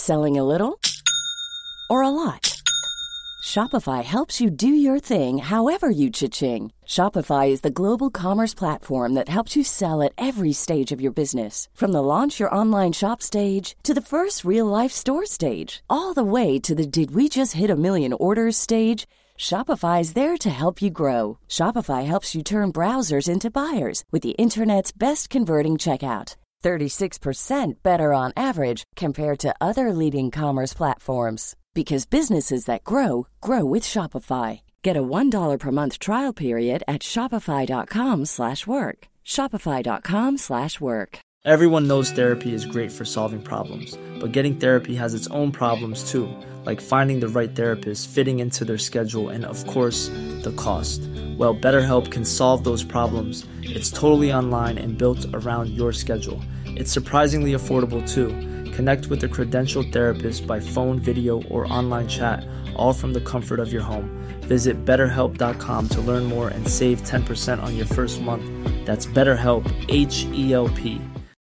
Selling a little or a lot? Shopify helps you do your thing however you cha-ching. Shopify is the global commerce platform that helps you sell at every stage of your business. From the launch your online shop stage to the first real-life store stage, all the way to the did we just hit a million orders stage. Shopify is there to help you grow. Shopify helps you turn browsers into buyers with the internet's best converting checkout. 36% better on average compared to other leading commerce platforms. Because businesses that grow, grow with Shopify. Get a $1 per month trial period at shopify.com/work. Shopify.com/work. Everyone knows therapy is great for solving problems, but getting therapy has its own problems too, like finding the right therapist, fitting into their schedule, and of course, the cost. Well, BetterHelp can solve those problems. It's totally online and built around your schedule. It's surprisingly affordable too. Connect with a credentialed therapist by phone, video, or online chat, all from the comfort of your home. Visit BetterHelp.com to learn more and save 10% on your first month. That's BetterHelp, H-E-L-P.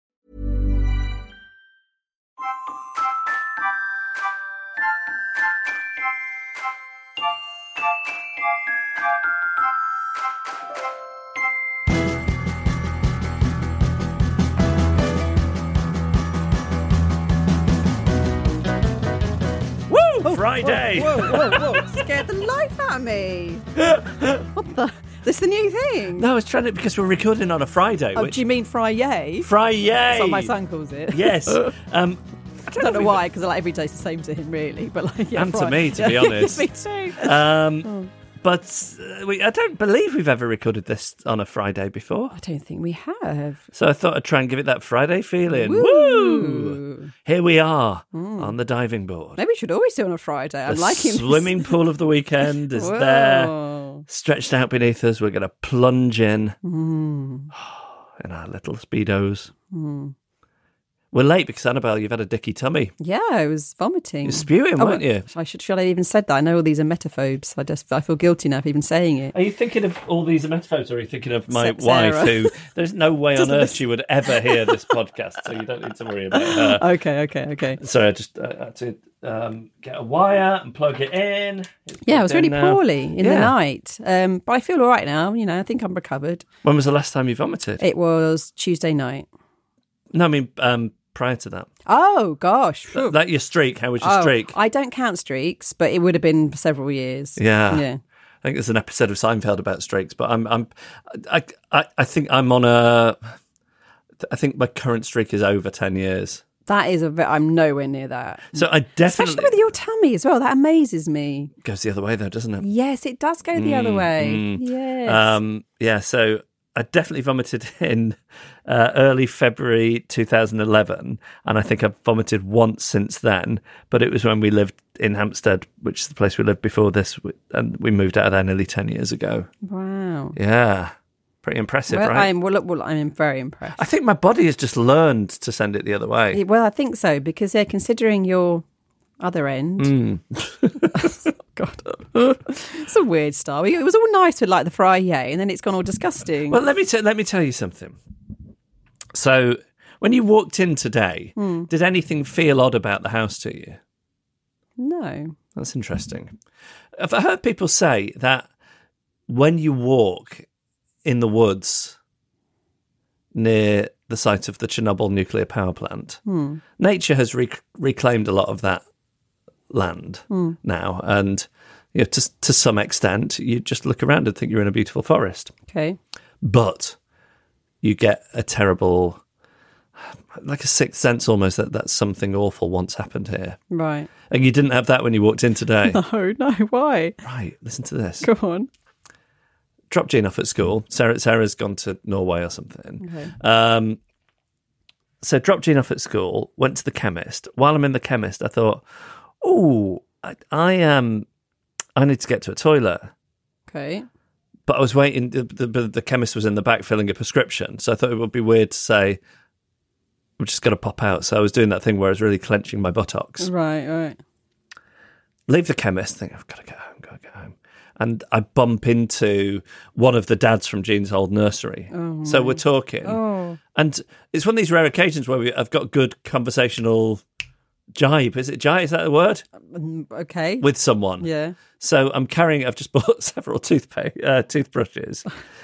Friday! Whoa. Scared the life out of me. What the? This the new thing? No, I was trying to, because we're recording on a Friday. Oh, do you mean Friday? Friday! That's what my son calls it. Yes. I don't know why, because like every day's the same to him, really. But like, yeah, and to me, to be honest. Me too. But I don't believe we've ever recorded this on a Friday before. I don't think we have. So I thought I'd try and give it that Friday feeling. Woo! Here we are on the diving board. Maybe we should always do it on a Friday. I'm liking the swimming pool of the weekend is there, stretched out beneath us. We're going to plunge in in our little Speedos. We're late because, Annabelle, you've had a dicky tummy. Yeah, I was vomiting. You're spewing, weren't you? Should I even said that? I know all these are metaphobes. I feel guilty now for even saying it. Are you thinking of all these metaphobes, or are you thinking of my Sarah. wife, who there's no way on earth she would ever hear this podcast, so you don't need to worry about her. Okay. Sorry, I just had to get a wire and plug it in. Yeah, I was really poorly in the night, but I feel all right now. I think I'm recovered. When was the last time you vomited? It was Tuesday night. No, I mean prior to that. Oh gosh, that your streak. How was your streak? I don't count streaks, but it would have been for several years. Yeah. I think there's an episode of Seinfeld about streaks, but I think I'm on I think my current streak is over 10 years. That is I'm nowhere near that. So I definitely, especially with your tummy as well. That amazes me. Goes the other way though, doesn't it? Yes, it does go the other way. Yes. So I definitely vomited in early February 2011, and I think I've vomited once since then, but it was when we lived in Hampstead, which is the place we lived before this, and we moved out of there nearly 10 years ago. Wow. Yeah. Pretty impressive, right? I'm very impressed. I think my body has just learned to send it the other way. Well, I think so, because considering your other end. God. It's a weird style. It was all nice with like the Friday, and then it's gone all disgusting. Well, let me tell you something. So, when you walked in today, did anything feel odd about the house to you? No. That's interesting. I've heard people say that when you walk in the woods near the site of the Chernobyl nuclear power plant, nature has reclaimed a lot of that land now, and to some extent you just look around and think you're in a beautiful forest. Okay. But you get a terrible, like a sixth sense almost, that something awful once happened here. Right. And you didn't have that when you walked in today. No, why? Right, listen to this. Go on. Dropped Jean off at school. Sarah's gone to Norway or something. Okay. So dropped Jean off at school, went to the chemist. While I'm in the chemist, I thought, I need to get to a toilet. Okay. But I was waiting. The chemist was in the back filling a prescription, so I thought it would be weird to say, "I'm just going to pop out." So I was doing that thing where I was really clenching my buttocks. Right. Leave the chemist. Think I've got to get home. And I bump into one of the dads from Jean's old nursery. Oh, so we're talking. Oh. And it's one of these rare occasions where I've got good conversational jibe. Is it jibe? Is that the word? Okay. With someone. Yeah. So I've just bought several toothbrushes.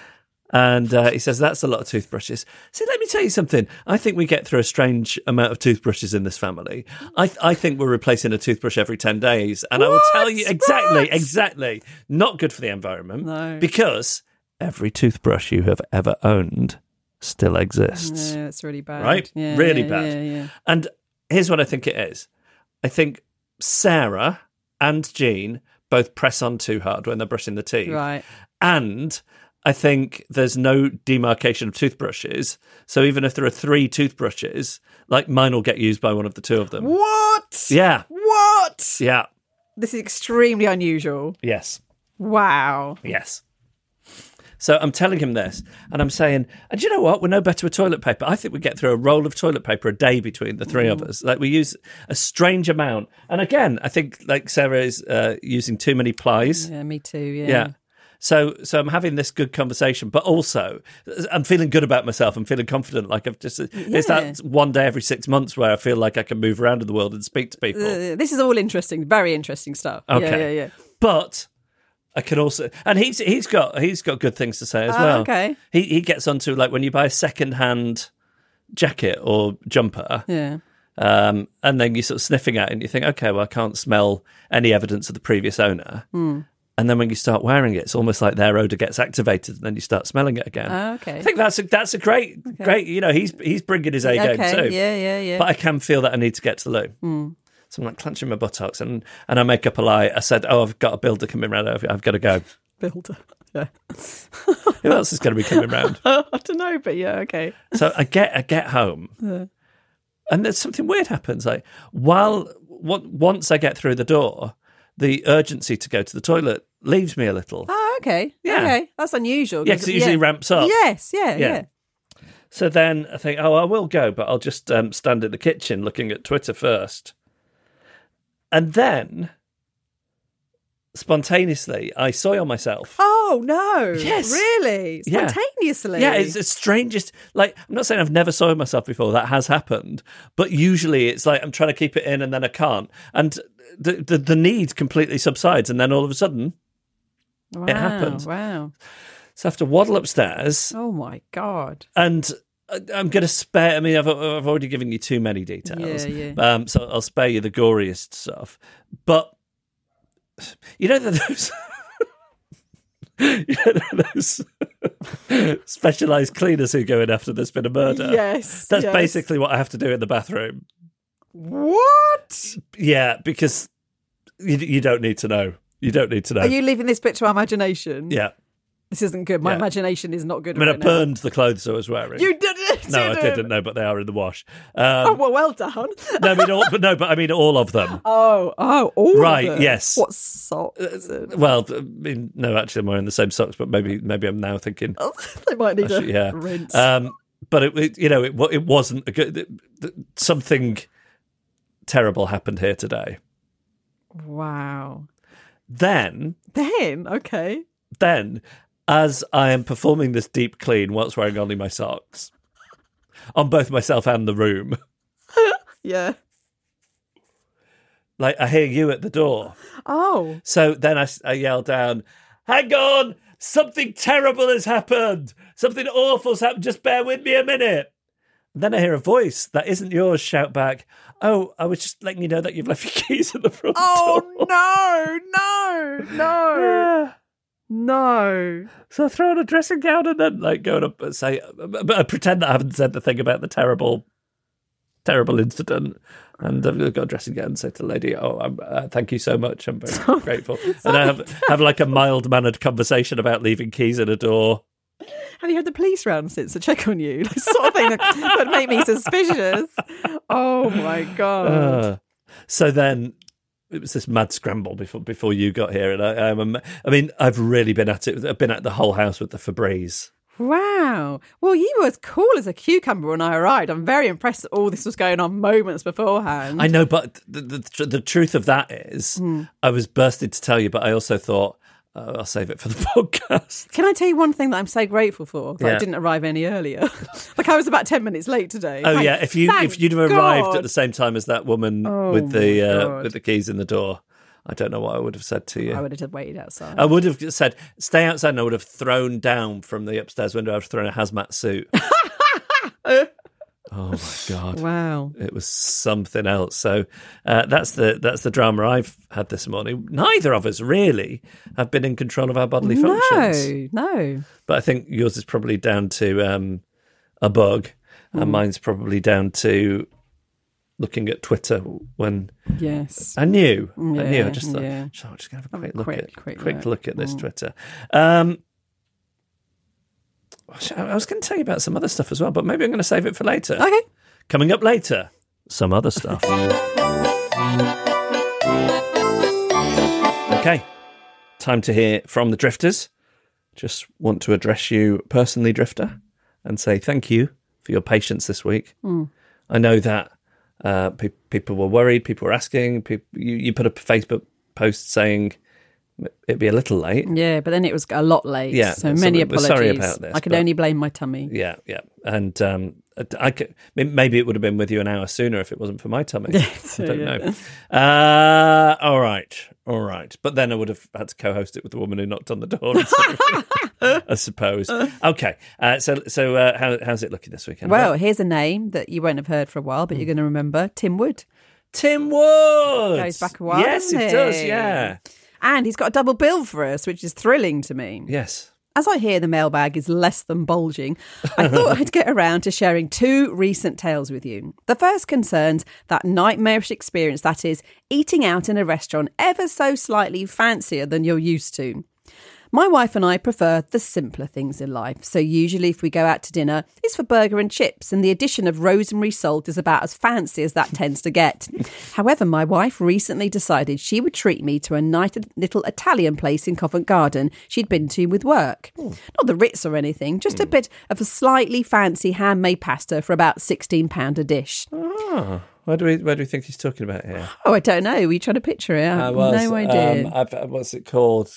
And he says, that's a lot of toothbrushes. So let me tell you something. I think we get through a strange amount of toothbrushes in this family. I think we're replacing a toothbrush every 10 days. And I will tell you exactly. Not good for the environment. No. Because every toothbrush you have ever owned still exists. Yeah, it's really bad. Right? Yeah, Really yeah, bad. Yeah. And here's what I think it is. I think Sarah and Jean both press on too hard when they're brushing the teeth. Right. And I think there's no demarcation of toothbrushes. So even if there are 3 toothbrushes, like mine will get used by one of the 2 of them. What? Yeah. What? Yeah. This is extremely unusual. Yes. Wow. Yes. So I'm telling him this, and I'm saying, and you know what? We're no better with toilet paper. I think we get through a roll of toilet paper a day between the 3 of us. Like, we use a strange amount. And again, I think, like, Sarah is using too many plies. Yeah, me too. Yeah. Yeah. So I'm having this good conversation, but also I'm feeling good about myself. I'm feeling confident. Like, it's that one day every 6 months where I feel like I can move around in the world and speak to people. This is all interesting, very interesting stuff. Okay. Yeah. But I can also, and he's got good things to say as well. Okay. He gets onto, like, when you buy a second-hand jacket or jumper. Yeah. And then you're sort of sniffing at it and you think, okay, well, I can't smell any evidence of the previous owner. And then when you start wearing it, it's almost like their odour gets activated, and then you start smelling it again. Okay. I think that's a great. You know, he's bringing his A game too. Yeah. But I can feel that I need to get to the loo. So I'm like clenching my buttocks, and I make up a lie. I said, "Oh, I've got a builder coming round. I've got to go." Builder. Yeah. Who else is going to be coming round? I don't know, but yeah, okay. So I get home, and there's something weird happens. Like, once I get through the door, the urgency to go to the toilet leaves me a little. Oh, okay. Yeah. Okay. That's unusual. Yeah, because it usually ramps up. Yes, yeah. So then I think, I will go, but I'll just stand in the kitchen looking at Twitter first. And then, spontaneously, I soil myself. Oh, no. Yes. Really? Yeah. Spontaneously? Yeah, it's the strangest. Like, I'm not saying I've never soiled myself before. That has happened. But usually it's like I'm trying to keep it in and then I can't. And the need completely subsides. And then all of a sudden, it happens. Wow. So I have to waddle upstairs. Oh, my God. And I'm going to spare. I mean, I've already given you too many details. Yeah. So I'll spare you the goriest stuff. But you know those specialised cleaners who go in after there's been a murder. Yes, that's basically what I have to do in the bathroom. What? Yeah, because you don't need to know. You don't need to know. Are you leaving this bit to our imagination? Yeah. This isn't good. My imagination is not good. I mean, right I burned the clothes I was wearing. You didn't? No, I didn't. No, but they are in the wash. Well done. No, I mean all of them. Oh, all right. of them? Yes. What socks? Well, I mean, no, actually, I'm wearing the same socks, but maybe I'm now thinking they might need a rinse. But it wasn't a good. Something terrible happened here today. Wow. Then, okay. Then, as I am performing this deep clean whilst wearing only my socks, on both myself and the room. Yeah. Like, I hear you at the door. Oh. So then I yell down, hang on, something terrible has happened. Something awful's happened. Just bear with me a minute. And then I hear a voice that isn't yours shout back, oh, I was just letting you know that you've left your keys at the front door. Oh, no. Yeah. No. So I throw on a dressing gown and then going up and say, but I pretend that I haven't said the thing about the terrible incident. And I've got a dressing gown and say to the lady, thank you so much. I'm very grateful. And I have like a mild-mannered conversation about leaving keys in a door. Have you had the police round since to check on you? The sort of thing that would make me suspicious. Oh, my God. So then it was this mad scramble before you got here. And I've really been at it. I've been at the whole house with the Febreze. Wow. Well, you were as cool as a cucumber when I arrived. I'm very impressed that all this was going on moments beforehand. I know, but the truth of that is I was bursting to tell you, but I also thought, I'll save it for the podcast. Can I tell you one thing that I'm so grateful for? That Yeah. I didn't arrive any earlier. Like I was about 10 minutes late today. Oh Thank- yeah, if you'd have thank arrived God. at the same time as that woman with the keys in the door, I don't know what I would have said to you. I would have just waited outside. I would have said, stay outside, and I would have thrown down from the upstairs window. I would have thrown a hazmat suit. Oh, my God. Wow. It was something else. So that's the drama I've had this morning. Neither of us really have been in control of our bodily functions. No. But I think yours is probably down to a bug, and mine's probably down to looking at Twitter when... Yes. I knew. Yeah, I just thought, yeah. I'm just going to have a Have a quick look at this Mm. Twitter. I was going to tell you about some other stuff as well, but maybe I'm going to save it for later. Okay. Coming up later, some other stuff. Okay, time to hear from the Drifters. Just want to address you personally, Drifter, and say thank you for your patience this week. I know that people were worried, people were asking. You put up a Facebook post saying it'd be a little late. Yeah, but then it was a lot late. Yeah, So so many we're apologies. sorry about this, I could but- only blame my tummy. Yeah. And maybe it would have been with you an hour sooner if it wasn't for my tummy. Yes, I don't yeah. know. All right. But then I would have had to co-host it with the woman who knocked on the door, I suppose. Okay. So how's it looking this weekend? Well, here's a name that you won't have heard for a while, but you're going to remember. Tim Wood. Tim Wood Goes back a while, Yes, doesn't it does. he? Yeah. And he's got a double bill for us, which is thrilling to me. Yes. As I hear the mailbag is less than bulging, I thought I'd get around to sharing two recent tales with you. The first concerns that nightmarish experience that is eating out in a restaurant ever so slightly fancier than you're used to. My wife and I prefer the simpler things in life, so usually if we go out to dinner, it's for burger and chips, and the addition of rosemary salt is about as fancy as that tends to get. However, my wife recently decided she would treat me to a nice little Italian place in Covent Garden she'd been to with work. Not the Ritz or anything, just a bit of a slightly fancy handmade pasta for about £16 a dish. Oh, where do we think he's talking about here? Oh, I don't know. Were you trying to picture it? I have no idea. What's it called?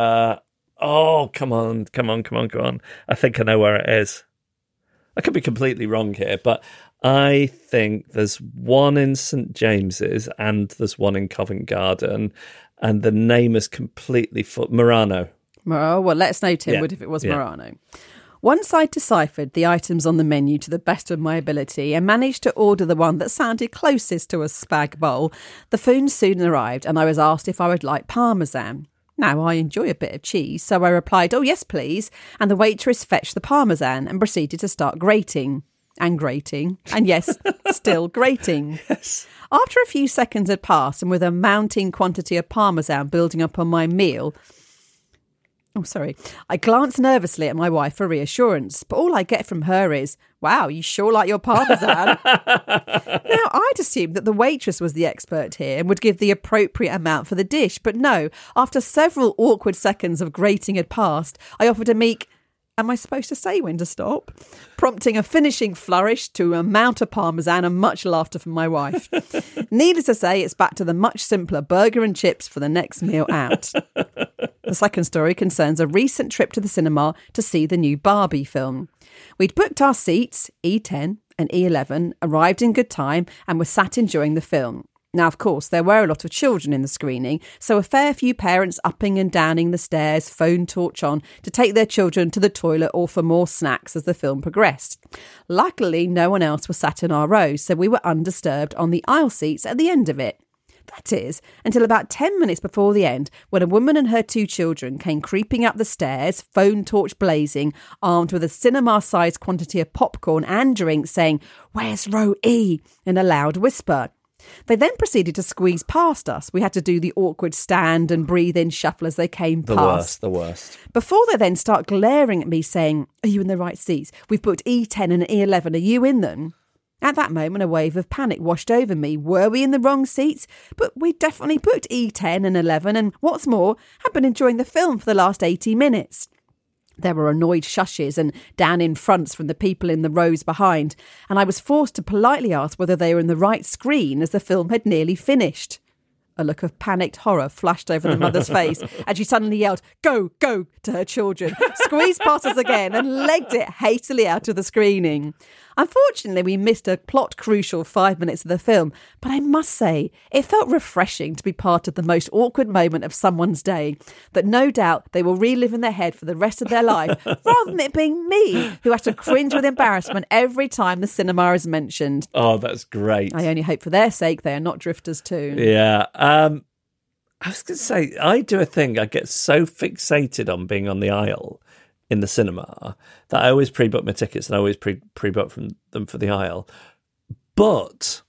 Come on. I think I know where it is. I could be completely wrong here, but I think there's one in St James's and there's one in Covent Garden, and the name is completely Murano. Oh, well, let us know, Tim Yeah, Wood, if it was yeah. Murano. Once I deciphered the items on the menu to the best of my ability and managed to order the one that sounded closest to a spag bowl, the food soon arrived and I was asked if I would like parmesan. Now, I enjoy a bit of cheese, so I replied, "Oh, yes, please." And the waitress fetched the parmesan and proceeded to start grating. And yes, still grating. Yes. After a few seconds had passed and with a mounting quantity of parmesan building up on my meal, I glanced nervously at my wife for reassurance, but all I get from her is, "Wow, you sure like your parmesan." Now, I'd assumed that the waitress was the expert here and would give the appropriate amount for the dish, but no, after several awkward seconds of grating had passed, I offered a meek, "Am I supposed to say when to stop?" prompting a finishing flourish to amount of parmesan and much laughter from my wife. Needless to say, it's back to the much simpler burger and chips for the next meal out. The second story concerns a recent trip to the cinema to see the new Barbie film. We'd booked our seats, E10 and E11, arrived in good time and were sat enjoying the film. Now, of course, there were a lot of children in the screening, so a fair few parents upping and downing the stairs, phone torch on, to take their children to the toilet or for more snacks as the film progressed. Luckily, no one else was sat in our row, so we were undisturbed on the aisle seats at the end of it. That is, until about 10 minutes before the end, when a woman and her two children came creeping up the stairs, phone torch blazing, armed with a cinema-sized quantity of popcorn and drinks, saying, "Where's row E?" in a loud whisper. They then proceeded to squeeze past us. We had to do the awkward stand and breathe in shuffle as they came past. The worst. Before they then start glaring at me saying, "Are you in the right seats? We've booked E10 and E11. Are you in them?" At that moment, a wave of panic washed over me. Were we in the wrong seats? But we definitely booked E10 and 11, and what's more, had been enjoying the film for the last 80 minutes. There were annoyed shushes and down-in fronts from the people in the rows behind, and I was forced to politely ask whether they were in the right screen as the film had nearly finished. A look of panicked horror flashed over the mother's face, and she suddenly yelled, "Go, go," to her children, squeezed past us again and legged it hastily out of the screening. Unfortunately, we missed a plot-crucial 5 minutes of the film, but I must say, it felt refreshing to be part of the most awkward moment of someone's day that no doubt they will relive in their head for the rest of their life, rather than it being me who has to cringe with embarrassment every time the cinema is mentioned. Oh, that's great. I only hope for their sake they are not drifters too. Yeah. I was going to say, I do a thing. I get so fixated on being on the aisle in the cinema that I always pre-book my tickets and I always pre-book from them for the aisle. But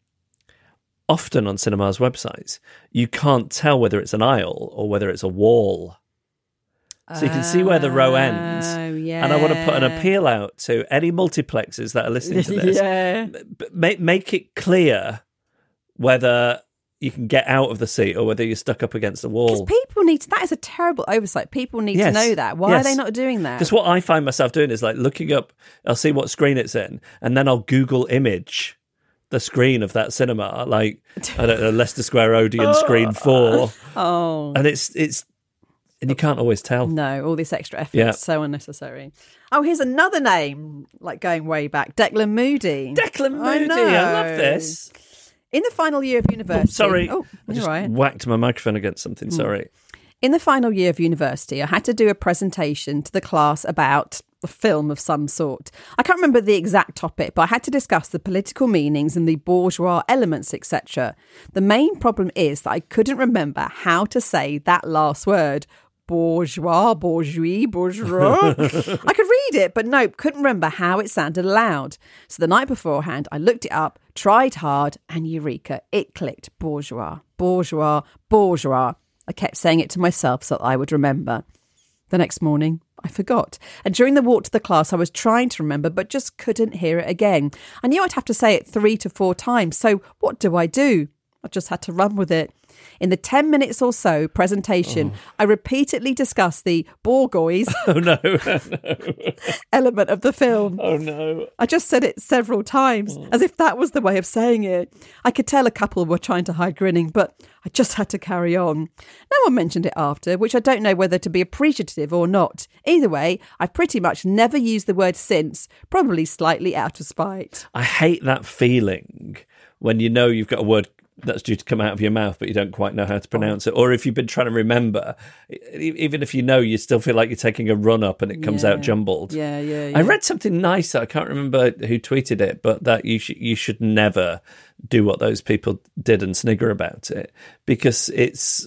often on cinemas' websites, you can't tell whether it's an aisle or whether it's a wall. So you can see where the row ends. Yeah. And I want to put an appeal out to any multiplexes that are listening to this. Yeah. Make it clear whether you can get out of the seat or whether you're stuck up against the wall. Because people need to, that is a terrible oversight. People need to know that. Why are they not doing that? Because what I find myself doing is like looking up, I'll see what screen it's in, and then I'll Google image the screen of that cinema, like, I don't know, Leicester Square Odeon screen 4. Oh. And it's and you can't always tell. No, all this extra effort is so unnecessary. Oh, here's another name, like going way back. Declan Moody. Declan Moody, I love this. In the final year of university... Sorry, I just right. whacked my microphone against something, sorry. In the final year of university, I had to do a presentation to the class about a film of some sort. I can't remember the exact topic, but I had to discuss the political meanings and the bourgeois elements, etc. The main problem is that I couldn't remember how to say that last word. Bourgeois, bourgeois, bourgeois. I could read it, but nope, couldn't remember how it sounded aloud. So the night beforehand, I looked it up, tried hard, and eureka, it clicked. Bourgeois, bourgeois, bourgeois. I kept saying it to myself so that I would remember. The next morning, I forgot. And during the walk to the class, I was trying to remember, but just couldn't hear it again. I knew I'd have to say it 3 to 4 times. So what do? I just had to run with it. In the 10 minutes or so presentation, I repeatedly discussed the bourgeois element of the film. Oh, no. I just said it several times, as if that was the way of saying it. I could tell a couple were trying to hide grinning, but I just had to carry on. No one mentioned it after, which I don't know whether to be appreciative or not. Either way, I've pretty much never used the word since, probably slightly out of spite. I hate that feeling when you know you've got a word that's due to come out of your mouth, but you don't quite know how to pronounce it. Or if you've been trying to remember, even if you know, you still feel like you're taking a run up and it comes out jumbled. Yeah. I read something nice. I can't remember who tweeted it, but that you should never do what those people did and snigger about it, because it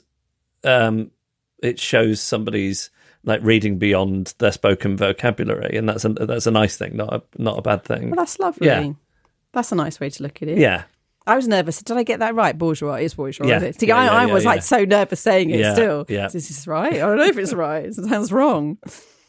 shows somebody's like reading beyond their spoken vocabulary, and that's a nice thing, not a bad thing. Well, that's lovely. Yeah. That's a nice way to look at it. Yeah. I was nervous. Did I get that right? Bourgeois is bourgeois. Yeah. Isn't it? See, I was like so nervous saying it still. Yeah. Is this right? I don't know if it's right. It sounds wrong.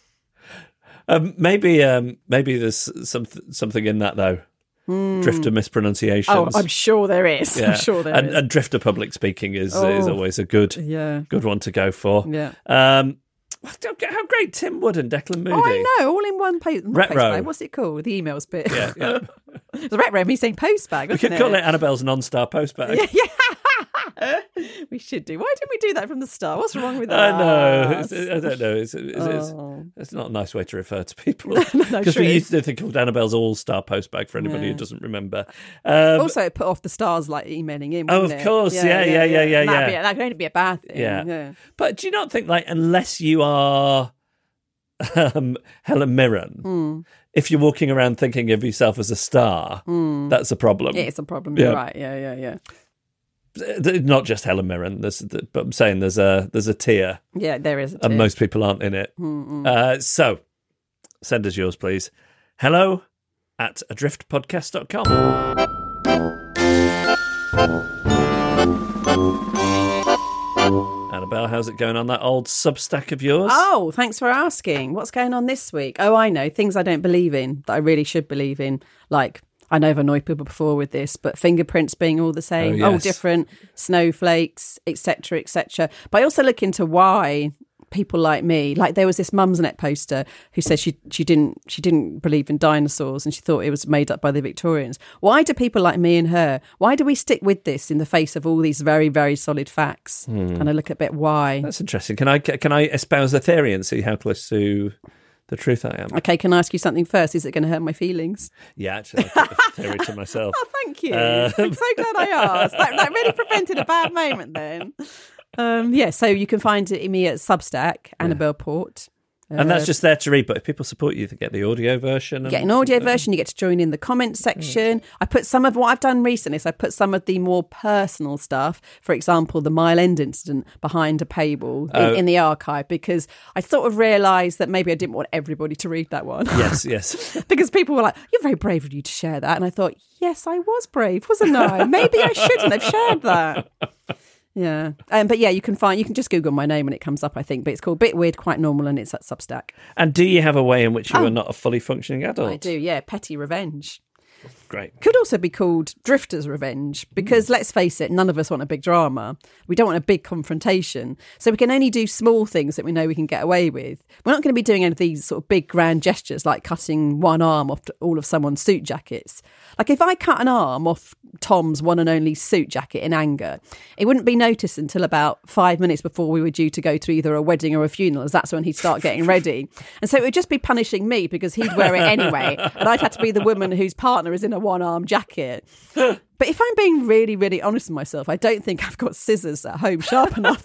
Maybe there's something in that though. Drifter mispronunciations. Oh, I'm sure there is. Yeah. I'm sure there is. And drifter public speaking is always a good one to go for. Yeah. How great Tim Wood and Declan Moody. Oh, I know, all in one post. Retro. What's it called? The emails bit. Yeah. The retro, me saying postbag. We could call it Annabelle's non-star postbag. Yeah. We should do. Why didn't we do that from the start? What's wrong with that? I know. I don't know. It's not a nice way to refer to people. Because we used to think called Annabelle's all-star postbag for anybody who doesn't remember. Also, it put off the stars like emailing in. Oh, of course. Yeah. That could only be a bad thing. Yeah. But do you not think, like, unless you are Helen Mirren, if you're walking around thinking of yourself as a star, that's a problem. It's a problem. You're right. Yeah. Not just Helen Mirren, but I'm saying there's a tier. Yeah, there is a tier. And most people aren't in it. So send us yours, please. hello@adriftpodcast.com. Annabelle, how's it going on that old Substack of yours? Oh, thanks for asking. What's going on this week? Oh, I know. Things I don't believe in that I really should believe in. Like, I know I've annoyed people before with this, but fingerprints being all the same, all different, snowflakes, etc., etc. But I also look into why people like me, like there was this Mumsnet poster who said she didn't believe in dinosaurs and she thought it was made up by the Victorians. Why do people like me and her, why do we stick with this in the face of all these very, very solid facts? And I look at why. That's interesting. Can I espouse a theory and see how close to the truth I am? Okay, can I ask you something first? Is it going to hurt my feelings? Yeah, actually, I'll keep the theory to myself. Oh, thank you. I'm so glad I asked. That really prevented a bad moment then. So you can find me at Substack, Annabelle Port. And that's just there to read, but if people support you, they get the audio version. You get an audio version, you get to join in the comments section. I put some of what I've done recently, is I put some of the more personal stuff, for example, the Mile End incident behind a paywall in the archive, because I sort of realised that maybe I didn't want everybody to read that one. Yes. Because people were like, you're very brave of you to share that. And I thought, yes, I was brave, wasn't I? Maybe I shouldn't have shared that. Yeah. But yeah, you can just Google my name and it comes up, I think. But it's called Bit Weird, Quite Normal, and it's at Substack. And do you have a way in which you are not a fully functioning adult? I do, yeah. Petty Revenge. Great. Could also be called Drifter's Revenge, because let's face it, none of us want a big drama. We don't want a big confrontation. So we can only do small things that we know we can get away with. We're not going to be doing any of these sort of big grand gestures like cutting one arm off all of someone's suit jackets. Like if I cut an arm off Tom's one and only suit jacket in anger, it wouldn't be noticed until about 5 minutes before we were due to go to either a wedding or a funeral, as that's when he'd start getting ready. And so it would just be punishing me because he'd wear it anyway, and I'd have to be the woman whose partner is in a one-arm jacket. But if I'm being really, really honest with myself, I don't think I've got scissors at home sharp enough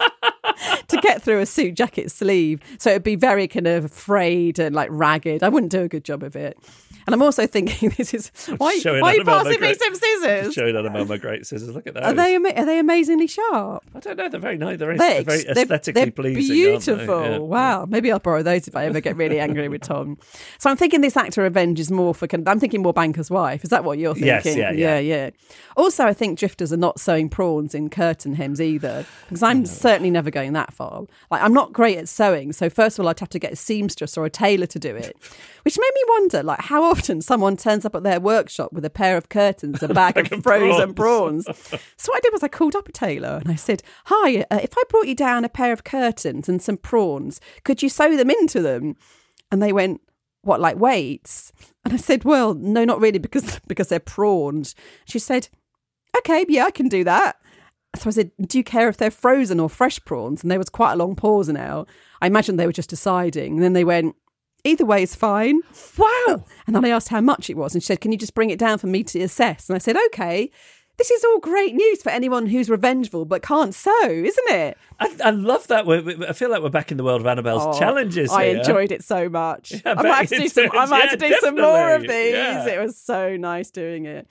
to get through a suit jacket sleeve. So it'd be very kind of frayed and like ragged. I wouldn't do a good job of it. And I'm also thinking, this is why are you passing me some scissors? Showing Annabelle great scissors. Look at those. Are they amazingly sharp? I don't know. They're very nice. They're very aesthetically pleasing. Beautiful. Aren't they? Yeah. Wow. Maybe I'll borrow those if I ever get really angry with Tom. So I'm thinking this act of revenge is more for. I'm thinking more Banker's Wife. Is that what you're thinking? Yes. Yeah. Also, I think drifters are not sewing prawns in curtain hems either, because I'm certainly never going that far. Like I'm not great at sewing, so first of all, I'd have to get a seamstress or a tailor to do it, which made me wonder, like how often someone turns up at their workshop with a pair of curtains, a bag of frozen prawns. So what I did was I called up a tailor and I said, "Hi, if I brought you down a pair of curtains and some prawns, could you sew them into them?" And they went, "What, like weights?" And I said, "Well, no, not really, because they're prawns." She said, "Okay, yeah, I can do that." So I said, "Do you care if they're frozen or fresh prawns?" And there was quite a long pause now. I imagine they were just deciding. And then they went, "Either way is fine." Wow. And then I asked how much it was. And she said, "Can you just bring it down for me to assess?" And I said, "Okay. This is all great news for anyone who's revengeful but can't sew, isn't it?" I love that. I feel like we're back in the world of Annabelle's challenges here. I enjoyed it so much. Yeah, I might have to do some more of these. Yeah. It was so nice doing it.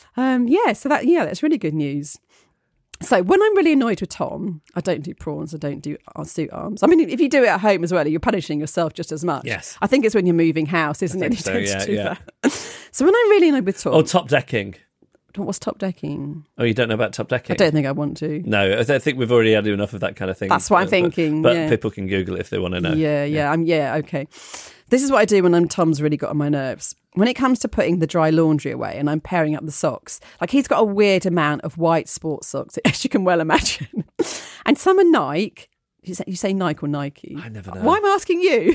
That's really good news. So when I'm really annoyed with Tom, I don't do prawns, I don't do suit arms. I mean, if you do it at home as well, you're punishing yourself just as much. Yes. I think it's when you're moving house, isn't it? So, yeah. So when I'm really annoyed with Tom... Or top decking. What's top decking? Oh, you don't know about top decking? I don't think I want to. No, I think we've already had enough of that kind of thing. That's what I'm thinking. But people can Google it if they want to know. Okay. This is what I do when Tom's really got on my nerves. When it comes to putting the dry laundry away and I'm pairing up the socks, like he's got a weird amount of white sports socks, as you can well imagine. And some are Nike. You say Nike or Nike? I never know. Why am I asking you?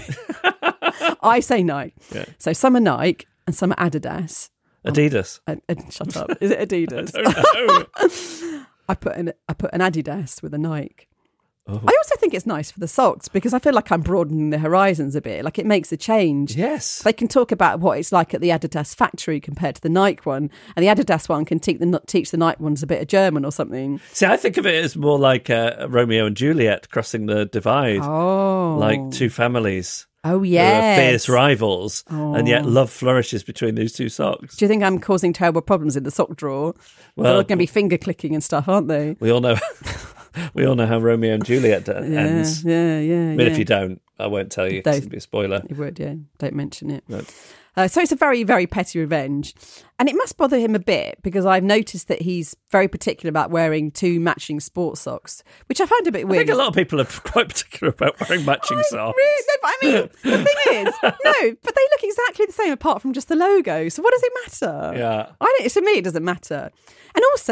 I say Nike. Yeah. So some are Nike and some are Adidas. Adidas. Shut up. Is it Adidas? I don't know. I put an Adidas with a Nike. Oh. I also think it's nice for the socks because I feel like I'm broadening the horizons a bit. Like it makes a change. Yes. They can talk about what it's like at the Adidas factory compared to the Nike one. And the Adidas one can teach the Nike ones a bit of German or something. See, I think of it as more like Romeo and Juliet crossing the divide. Oh. Like two families. Oh, yeah. Fierce rivals. Oh. And yet love flourishes between these two socks. Do you think I'm causing terrible problems in the sock drawer? Well, they're all going to be finger clicking and stuff, aren't they? We all know... We all know how Romeo and Juliet ends. Yeah. I mean, if you don't, I won't tell you. It's going to be a spoiler. You would, yeah. Don't mention it. No. So it's a very, very petty revenge. And it must bother him a bit because I've noticed that he's very particular about wearing two matching sports socks, which I find a bit weird. I think a lot of people are quite particular about wearing matching socks. Really? No, but I mean, the thing is, no, but they look exactly the same apart from just the logo. So what does it matter? Yeah. To me, it doesn't matter. And also,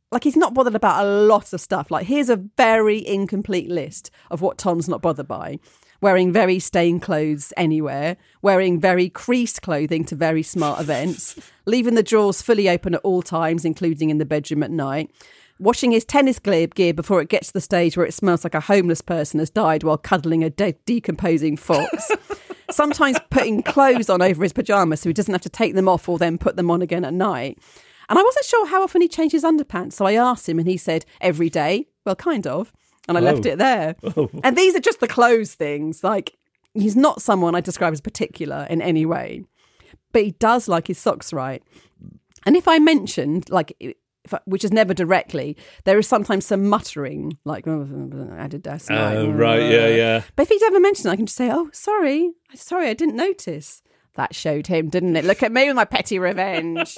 like, he's not bothered about a lot of stuff. Like, here's a very incomplete list of what Tom's not bothered by. Wearing very stained clothes anywhere, wearing very creased clothing to very smart events, leaving the drawers fully open at all times, including in the bedroom at night, washing his tennis gear before it gets to the stage where it smells like a homeless person has died while cuddling a decomposing fox, sometimes putting clothes on over his pyjamas so he doesn't have to take them off or then put them on again at night. And I wasn't sure how often he changed his underpants, so I asked him and he said, every day. Well, kind of. And I left it there. Oh. And these are just the clothes things. Like, he's not someone I describe as particular in any way. But he does like his socks right. And if I mentioned, like, which is never directly, there is sometimes some muttering, like, Adidas. Oh, right, yeah. But if he's ever mentioned it, I can just say, oh, sorry, I didn't notice. That showed him, didn't it? Look at me with my petty revenge.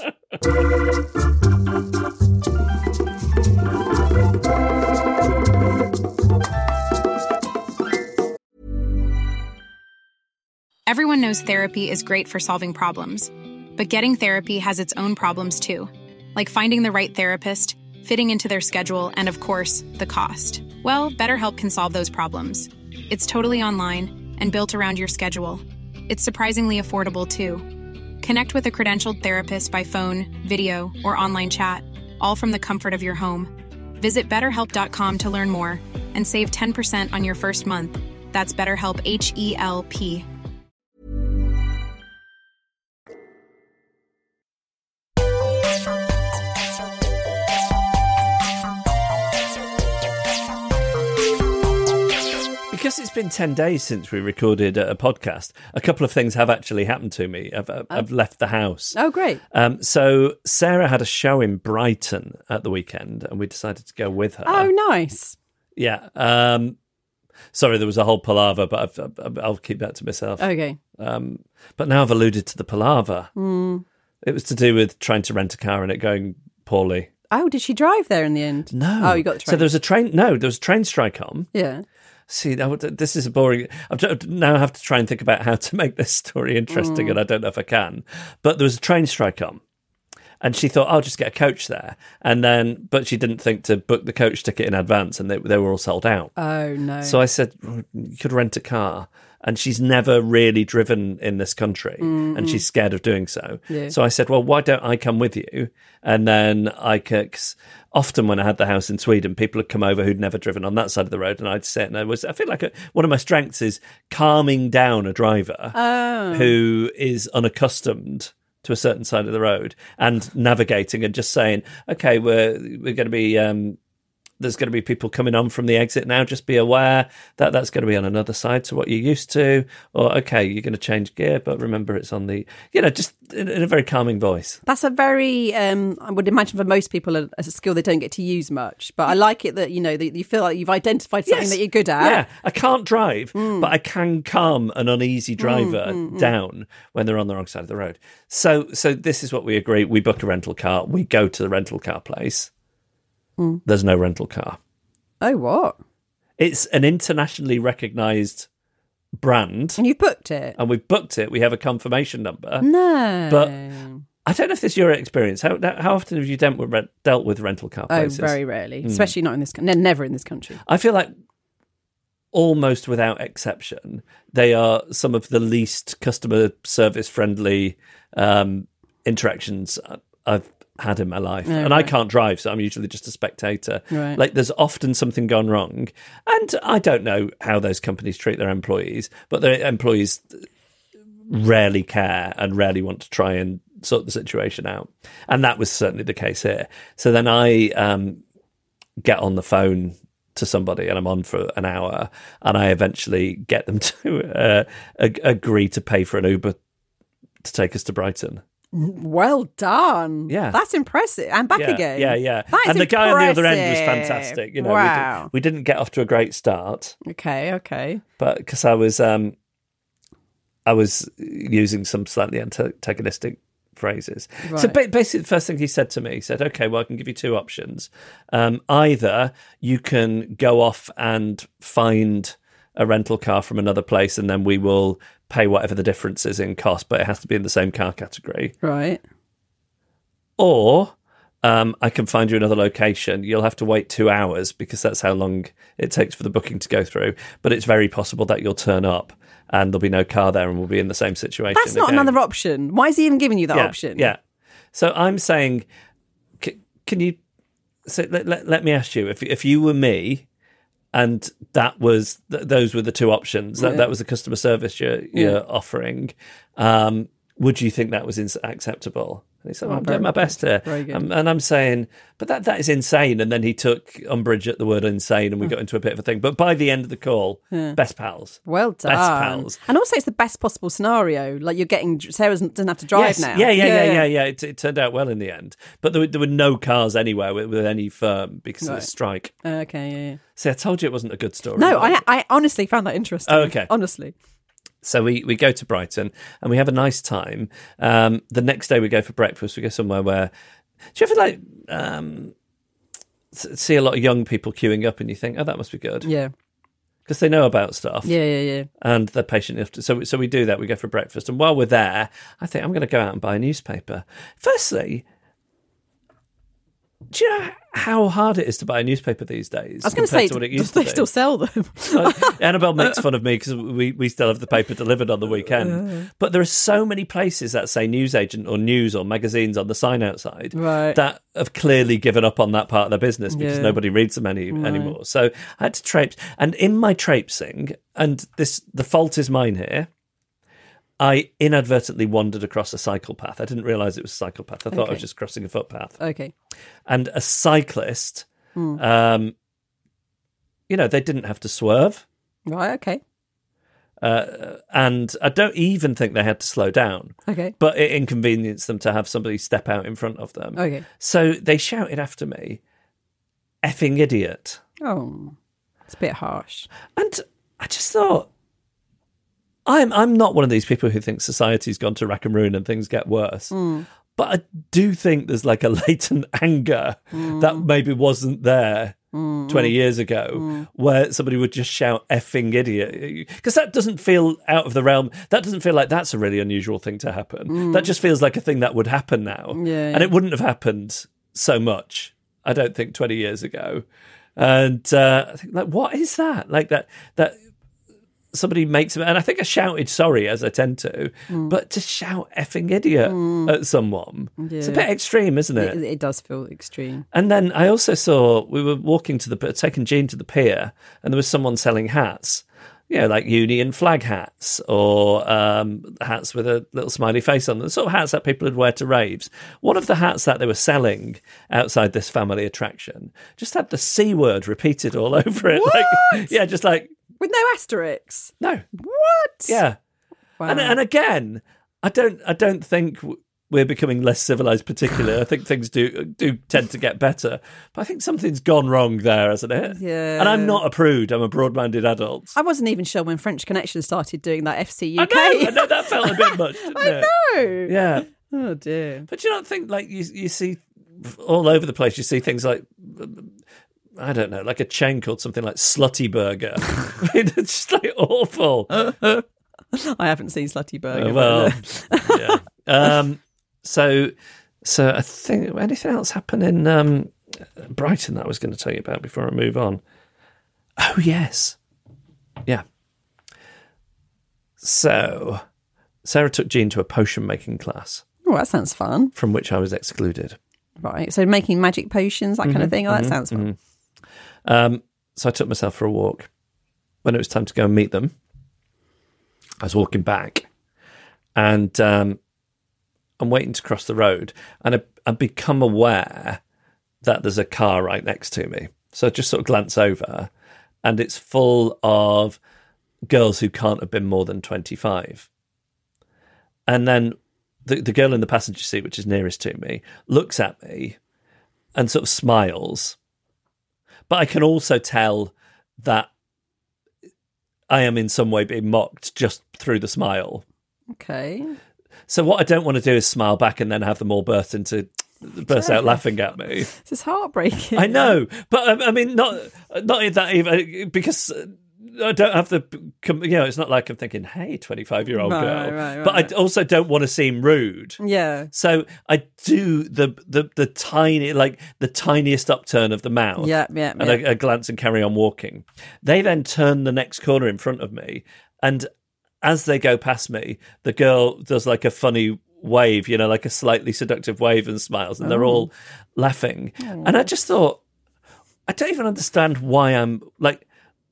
Everyone knows therapy is great for solving problems, but getting therapy has its own problems too, like finding the right therapist, fitting into their schedule, and of course, the cost. Well, BetterHelp can solve those problems. It's totally online and built around your schedule. It's surprisingly affordable too. Connect with a credentialed therapist by phone, video, or online chat, all from the comfort of your home. Visit BetterHelp.com to learn more and save 10% on your first month. That's BetterHelp, H-E-L-P. Because it's been 10 days since we recorded a podcast, a couple of things have actually happened to me. I've left the house. Oh, great. So Sarah had a show in Brighton at the weekend, and we decided to go with her. Oh, nice. Yeah. Sorry, there was a whole palaver, but I'll keep that to myself. Okay. But now I've alluded to the palaver. It was to do with trying to rent a car and it going poorly. Oh, did she drive there in the end? No. Oh, you got the train. So there was a train. No, there was a train strike on. Yeah. See, this is a boring. Now I have to try and think about how to make this story interesting, and I don't know if I can. But there was a train strike on, and she thought, I'll just get a coach there. But she didn't think to book the coach ticket in advance, and they were all sold out. Oh, no. So I said, you could rent a car. And she's never really driven in this country, and she's scared of doing so. Yeah. So I said, well, why don't I come with you? And then cause often when I had the house in Sweden, people had come over who'd never driven on that side of the road, and I'd sit and I feel like one of my strengths is calming down a driver who is unaccustomed to a certain side of the road and navigating and just saying, okay, we're going to be... there's going to be people coming on from the exit now. Just be aware that that's going to be on another side to what you're used to. Or, okay, you're going to change gear, but remember it's on the, just in a very calming voice. That's a very, I would imagine for most people, a skill they don't get to use much. But I like it that, that you feel like you've identified something that you're good at. Yeah, I can't drive, but I can calm an uneasy driver down when they're on the wrong side of the road. So this is what we agree. We book a rental car. We go to the rental car place. There's no rental car. Oh, what? It's an internationally recognised brand. And you booked it? And we've booked it. We have a confirmation number. No. But I don't know if this is your experience. How often have you dealt with rental car places? Oh, very rarely. Especially not in this country. Never in this country. I feel like almost without exception, they are some of the least customer service friendly interactions I've had in my life. Oh, and right. I can't drive, so I'm usually just a spectator. Right. Like, there's often something gone wrong, and I don't know how those companies treat their employees, but their employees rarely care and rarely want to try and sort the situation out, and that was certainly the case here. So then I get on the phone to somebody, and I'm on for an hour, and I eventually get them to agree to pay for an Uber to take us to Brighton. Well done. Yeah. That's impressive. And back again. Yeah. That is and the guy on the other end was impressive. fantastic. Wow. We didn't get off to a great start. Okay. But because I was using some slightly antagonistic phrases. Right. So basically the first thing he said to me, he said, okay, well, I can give you two options. Either you can go off and find a rental car from another place, and then we will pay whatever the difference is in cost, but it has to be in the same car category. Right. Or I can find you another location. You'll have to wait 2 hours because that's how long it takes for the booking to go through. But it's very possible that you'll turn up and there'll be no car there and we'll be in the same situation. That's not another option. Why is he even giving you that option? Yeah. So I'm saying, can you... So let me ask you, if you were me and that was those were the two options, that was the customer service you're offering, would you think that was acceptable? And he said, I'm doing my best here. And I'm saying, but that is insane. And then he took umbrage at the word insane and we got into a bit of a thing. But by the end of the call, best pals. Well done. Best pals. And also it's the best possible scenario. Like you're getting, Sarah doesn't have to drive now. Yeah. It turned out well in the end. But there were no cars anywhere with any firm because of the strike. Okay, yeah. See, I told you it wasn't a good story. No, I honestly found that interesting. Oh, okay. Honestly. So we go to Brighton and we have a nice time. The next day we go for breakfast. We go somewhere where... Do you ever see a lot of young people queuing up and you think, oh, that must be good? Yeah. Because they know about stuff. Yeah. And they're patient enough to... So we do that. We go for breakfast. And while we're there, I think I'm going to go out and buy a newspaper. Firstly... Do you know how hard it is to buy a newspaper these days? I was going to say, what it used do to they still sell them? Annabelle makes fun of me because we still have the paper delivered on the weekend. But there are so many places that say newsagent or news or magazines on the sign outside that have clearly given up on that part of their business because nobody reads them anymore. So I had to traipse. And in my traipsing, and the fault is mine here, I inadvertently wandered across a cycle path. I didn't realise it was a cycle path. I thought I was just crossing a footpath. Okay. And a cyclist, they didn't have to swerve. Right, okay. And I don't even think they had to slow down. Okay. But it inconvenienced them to have somebody step out in front of them. Okay. So they shouted after me, effing idiot. Oh, it's a bit harsh. And I just thought, I'm not one of these people who think society's gone to rack and ruin and things get worse. But I do think there's like a latent anger that maybe wasn't there 20 years ago where somebody would just shout effing idiot. Because that doesn't feel out of the realm. That doesn't feel like that's a really unusual thing to happen. That just feels like a thing that would happen now. Yeah. And it wouldn't have happened so much, I don't think, 20 years ago. And I think, like, what is that? Like that somebody makes it, and I think I shouted sorry as I tend to, but to shout effing idiot at someone, it's a bit extreme, isn't it? It does feel extreme. And then I also saw, we were walking taking Jean to the pier, and there was someone selling hats, like Union flag hats or hats with a little smiley face on them, the sort of hats that people would wear to raves. One of the hats that they were selling outside this family attraction just had the C word repeated all over it. What? Just like, with no asterisks? No. What? Yeah. Wow. And again, I don't think we're becoming less civilized particularly. I think things do tend to get better. But I think something's gone wrong there, hasn't it? Yeah. And I'm not a prude. I'm a broad-minded adult. I wasn't even sure when French Connection started doing that FC UK. I know that felt a bit much, didn't it? I know. Yeah. Oh, dear. But you don't think, like, you see all over the place, you see things like... I don't know, like a chain called something like Slutty Burger. It's just like awful. I haven't seen Slutty Burger. Yeah. So I think anything else happen in Brighton that I was going to tell you about before I move on? Oh yes, yeah. So Sarah took Jean to a potion making class. Oh, that sounds fun. From which I was excluded. Right. So making magic potions, that kind of thing. Oh, that sounds fun. So I took myself for a walk. When it was time to go and meet them, I was walking back and I'm waiting to cross the road, and I've become aware that there's a car right next to me. So I just sort of glance over, and it's full of girls who can't have been more than 25. And then the girl in the passenger seat, which is nearest to me, looks at me and sort of smiles. But I can also tell that I am in some way being mocked just through the smile. Okay. So what I don't want to do is smile back and then have them all burst out laughing at me. This is heartbreaking. I know, but I mean, not that even, because I don't have the, it's not like I'm thinking, hey, 25-year-old girl. Right. But I also don't want to seem rude. Yeah. So I do the tiny, like the tiniest upturn of the mouth. Yeah. And I glance and carry on walking. They then turn the next corner in front of me. And as they go past me, the girl does like a funny wave, like a slightly seductive wave, and smiles. And they're all laughing. And I just thought, I don't even understand why I'm like,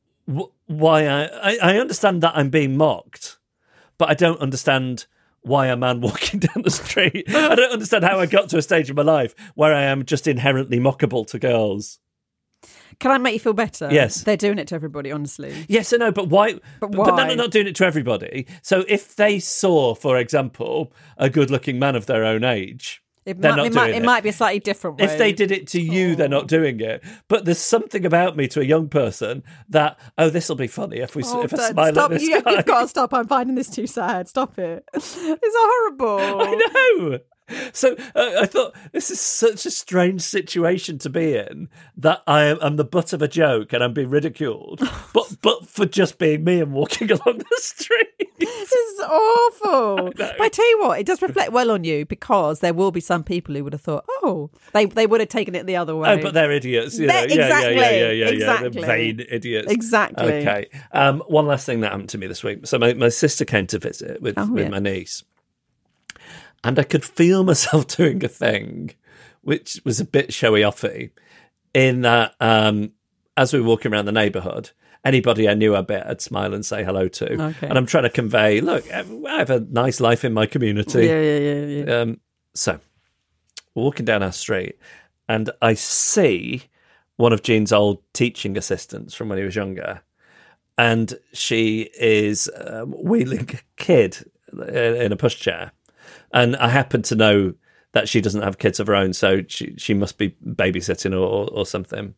why I understand that I'm being mocked, but I don't understand why a man walking down the street. I don't understand how I got to a stage in my life where I am just inherently mockable to girls. Can I make you feel better? Yes. They're doing it to everybody, honestly. Yes, I know, but why? But why? But they're not doing it to everybody. So if they saw, for example, a good-looking man of their own age, It they're not doing it. It might be a slightly different way. If they did it to you, they're not doing it. But there's something about me to a young person that, this will be funny if I smile stop. at this You've guy. got to stop. I'm finding this too sad. Stop it. It's horrible. I know. So I thought this is such a strange situation to be in, that I'm the butt of a joke and I'm being ridiculed, but for just being me and walking along the street. This is awful. But I tell you what, it does reflect well on you, because there will be some people who would have thought, they would have taken it the other way. Oh, but they're idiots. Exactly. They're vain idiots. Exactly. Okay. One last thing that happened to me this week. So my sister came to visit with my niece. And I could feel myself doing a thing, which was a bit showy-offy, in that as we were walking around the neighbourhood, anybody I knew I'd smile and say hello to. Okay. And I'm trying to convey, look, I have a nice life in my community. Yeah. So, we're walking down our street, and I see one of Jean's old teaching assistants from when he was younger, and she is wheeling a kid in a pushchair. And I happen to know that she doesn't have kids of her own, so she must be babysitting or something.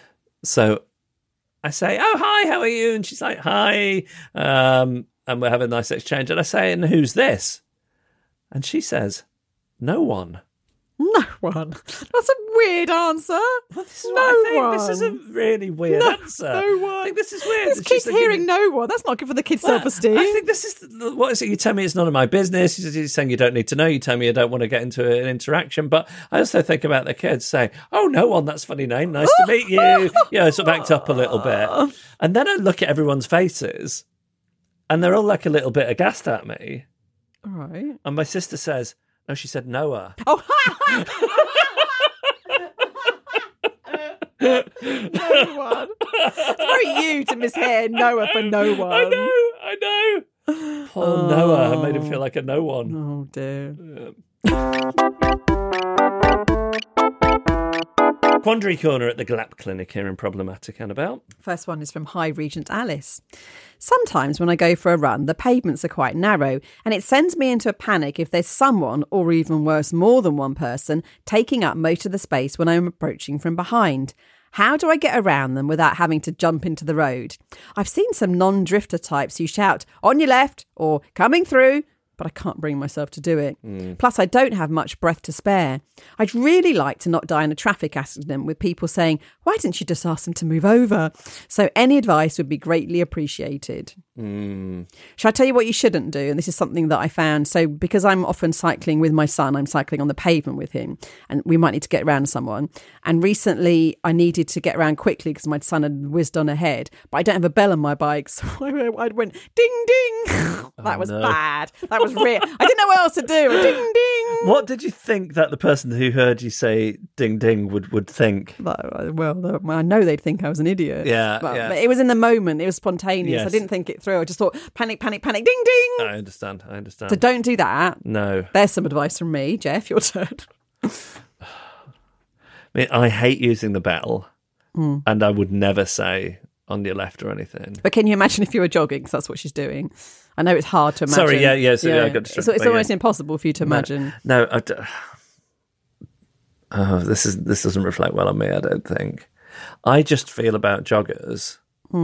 So I say, "Oh, hi, how are you?" And she's like, "Hi," and we're having a nice exchange. And I say, "And who's this?" And she says, "No one." No one. That's a weird answer. Well, this is what I think. This is a really weird answer. No one. I think this is weird. This kid's hearing no one. That's not good for the kid's self-esteem. I think this is, what is it? You tell me it's none of my business. You're saying you don't need to know. You tell me you don't want to get into an interaction. But I also think about the kids saying, "Oh, no one, that's a funny name. Nice to meet you." Sort of act up a little bit. And then I look at everyone's faces, and they're all like a little bit aghast at me. All right. And my sister says, "No," she said, "Noah." Oh, no one. It's very you to mishear Noah for no one. I know. Poor Noah. I made him feel like a no one. Oh, dear. Quandary Corner at the GLAP Clinic here in Problematic, Annabelle. First one is from High Regent Alice. Sometimes when I go for a run, the pavements are quite narrow, and it sends me into a panic if there's someone, or even worse, more than one person, taking up most of the space when I'm approaching from behind. How do I get around them without having to jump into the road? I've seen some non-drifter types who shout, "On your left," or "Coming through," but I can't bring myself to do it. Plus, I don't have much breath to spare. I'd really like to not die in a traffic accident with people saying, "Why didn't you just ask them to move over?" So any advice would be greatly appreciated. Shall I tell you what you shouldn't do? And this is something that I found. So because I'm often cycling with my son, I'm cycling on the pavement with him, and we might need to get around someone. And recently I needed to get around quickly because my son had whizzed on ahead, but I don't have a bell on my bike. So I went ding, ding. That was bad. That was real. I didn't know what else to do. Ding, ding. What did you think that the person who heard you say ding, ding would think? Well, I know they'd think I was an idiot. But it was in the moment. It was spontaneous. Yes. I didn't think it through. I just thought, panic, panic, panic, ding, ding. I understand. So don't do that. No. There's some advice from me. Jeff, your turn. I hate using the bell, and I would never say on your left or anything. But can you imagine if you were jogging? Because that's what she's doing. I know it's hard to imagine. Sorry, I got distracted. It's almost impossible for you to imagine. No, this doesn't reflect well on me, I don't think. I just feel about joggers,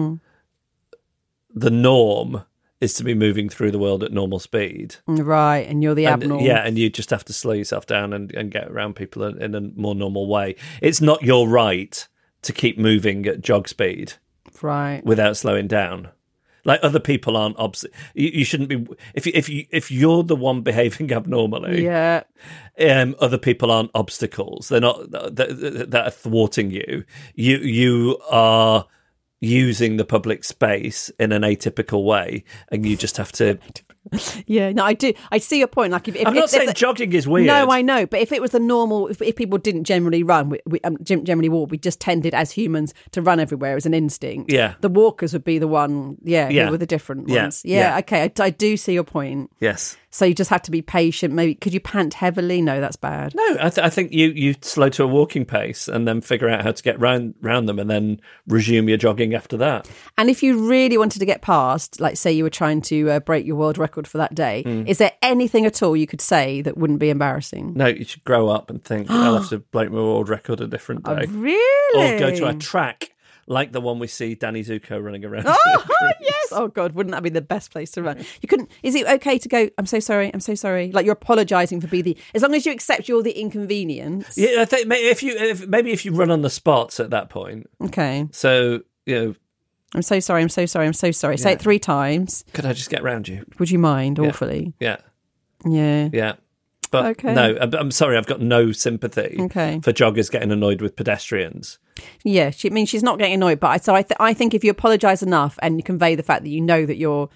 the norm is to be moving through the world at normal speed. Right, and you're the abnormal. Yeah, and you just have to slow yourself down and get around people in a more normal way. It's not your right to keep moving at jog speed. Right. without slowing down. Like other people aren't you shouldn't be if you're the one behaving abnormally. Yeah. Other people aren't obstacles. They're not that are thwarting you. You are using the public space in an atypical way, and you just have to. Yeah, no, I do. I see your point. Like, I'm not saying jogging is weird. No, I know. But if it was the normal, if people didn't generally run, we generally walk, we just tended as humans to run everywhere as an instinct. Yeah. The walkers would be the one, who were the different Yeah. ones. Yeah, okay. I do see your point. Yes. So you just have to be patient. Maybe, could you pant heavily? No, that's bad. No, I think you slow to a walking pace and then figure out how to get round them and then resume your jogging after that. And if you really wanted to get past, like say you were trying to break your world record for that day, is there anything at all you could say that wouldn't be embarrassing? No, you should grow up and think, I'll have to break my world record a different day. Really? Or go to a track like the one we see Danny Zuko running around. Oh, yes. Oh, God, wouldn't that be the best place to run? You couldn't, is it okay to go, I'm so sorry, like you're apologising for as long as you accept you're the inconvenience. Yeah, I think maybe if you run on the spots at that point. Okay. So, you know. I'm so sorry. Say it 3 times. Could I just get round you? Would you mind? Awfully. Yeah. Yeah. Yeah. But okay. No, I'm sorry, I've got no sympathy for joggers getting annoyed with pedestrians. Yeah, she's not getting annoyed, but I think if you apologise enough and you convey the fact that you know that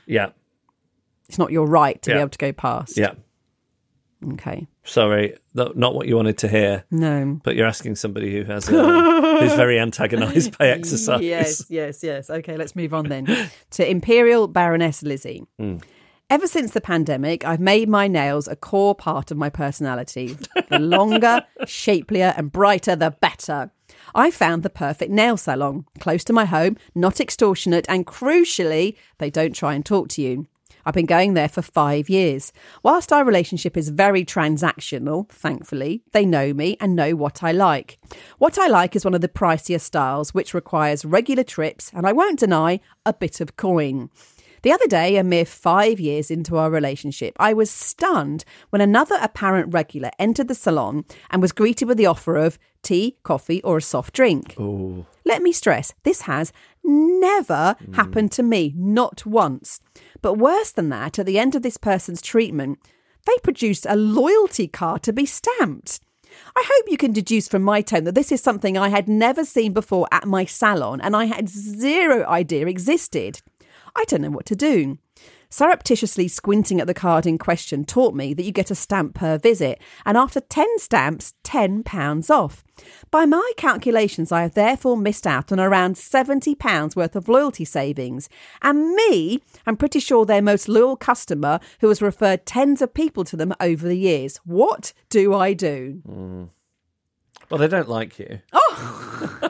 it's not your right to be able to go past. Yeah. Okay. Sorry, not what you wanted to hear. No. But you're asking somebody who has who's very antagonised by exercise. Yes. Okay, let's move on then to Imperial Baroness Lizzie. Ever since the pandemic, I've made my nails a core part of my personality. The longer, shapelier and brighter, the better. I found the perfect nail salon, close to my home, not extortionate, and crucially, they don't try and talk to you. I've been going there for 5 years. Whilst our relationship is very transactional, thankfully, they know me and know what I like. What I like is one of the pricier styles, which requires regular trips, and I won't deny, a bit of coin. The other day, a mere 5 years into our relationship, I was stunned when another apparent regular entered the salon and was greeted with the offer of tea, coffee or a soft drink. Ooh. Let me stress, this has never happened to me, not once. But worse than that, at the end of this person's treatment, they produced a loyalty card to be stamped. I hope you can deduce from my tone that this is something I had never seen before at my salon and I had zero idea existed. I don't know what to do. Surreptitiously squinting at the card in question taught me that you get a stamp per visit, and after 10 stamps, £10 off. By my calculations, I have therefore missed out on around £70 worth of loyalty savings. And me, I'm pretty sure their most loyal customer who has referred tens of people to them over the years. What do I do? Well, they don't like you. Oh!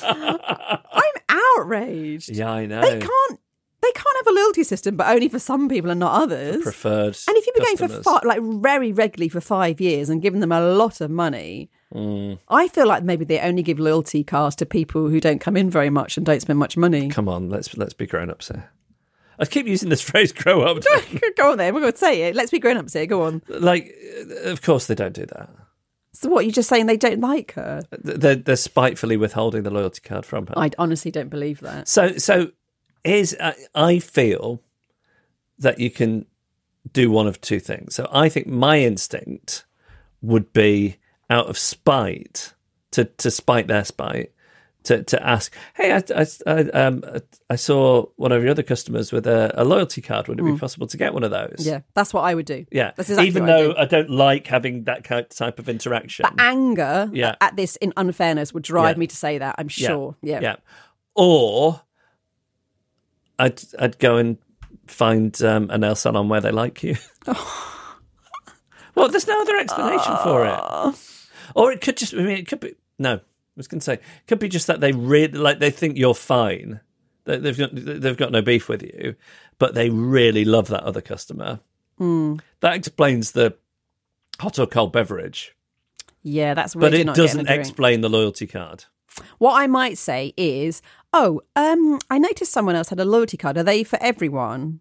I'm outraged. Yeah, I know. They can't have a loyalty system, but only for some people and not others. Preferred. And if you've been customers. going for very regularly for 5 years and given them a lot of money, I feel like maybe they only give loyalty cards to people who don't come in very much and don't spend much money. Come on, let's be grown-ups here. I keep using this phrase, grow up. Go on then, we're going to say it. Let's be grown-ups here, go on. Like, of course they don't do that. So what, you're just saying they don't like her? They're spitefully withholding the loyalty card from her. I honestly don't believe that. So I feel that you can do one of two things. So I think my instinct would be, out of spite, to spite their spite, to ask, hey, I saw one of your other customers with a loyalty card. Would it be possible to get one of those? Yeah, that's what I would do. Yeah, that's exactly even what though I don't like having that type of interaction. But anger at this in unfairness would drive me to say that, I'm sure. Yeah. Or I'd go and find a nail salon where they like you. Well, there's no other explanation for it. Or it could just, it could be, no, I was going to say, it could be just that they really, they think you're fine. They've got no beef with you, but they really love that other customer. That explains the hot or cold beverage. Yeah, that's weird. But it doesn't explain the loyalty card. What I might say is, I noticed someone else had a loyalty card. Are they for everyone?